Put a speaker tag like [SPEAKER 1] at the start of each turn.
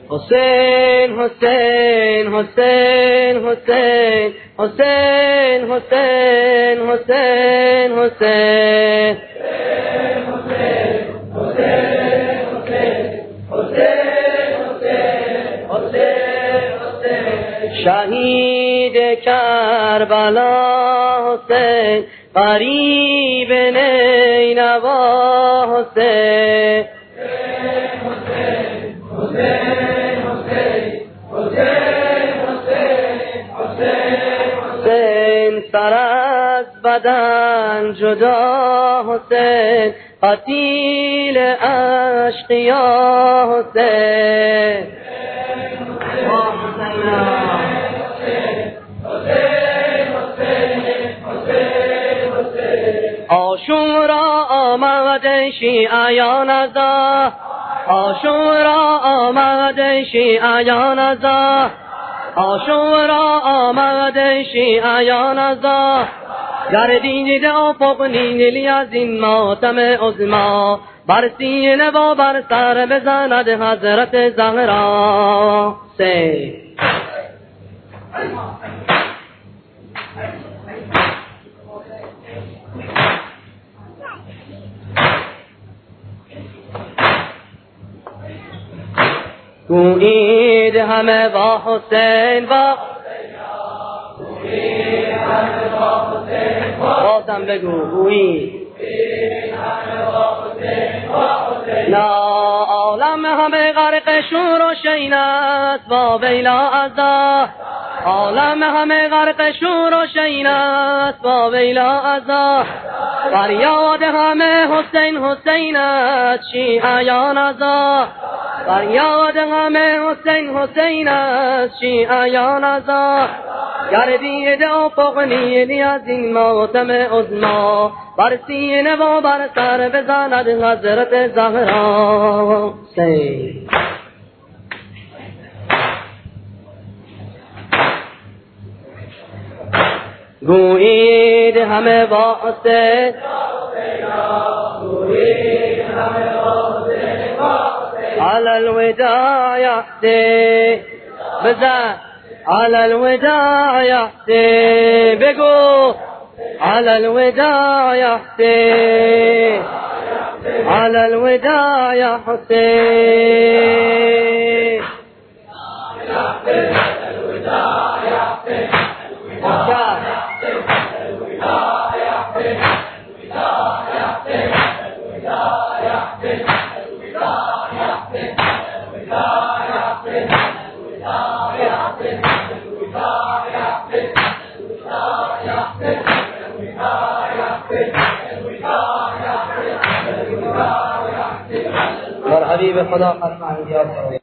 [SPEAKER 1] حسین حسین حسین حسین حسین حسین حسین حسین شهید کربلا حسین قریب نینوا حسین حسین سر از بدن جدا حسین قتیل اشقیا حسین آشورا آمد شیعیان ازا آشورا آمد شیعیان ازا آشورا آمد شیعیان ازا گردید افق نیلی از این ماتم عظما بر سینه و بر سر بزند حضرت زهرا گویید همه با حسین بازم بگو گویید لا عالم همه غرق شور و شین است با ویلا ازا عالم همه غرق شور و شین است با ویلا ازا فریاد همه حسین حسین است شیعیان ازا فریاد همه حسین حسین است شیعیان ازا گردید افق نیلی از این ماتم عظما بر سینه و بر سر بزند حضرت زهرا گویید همه با حسین على الوداع يحسين بزن على الوداع يحسين بقول على الوداع يحسين على الوداع يا حسين بر حبیب خدا ختم انبیاء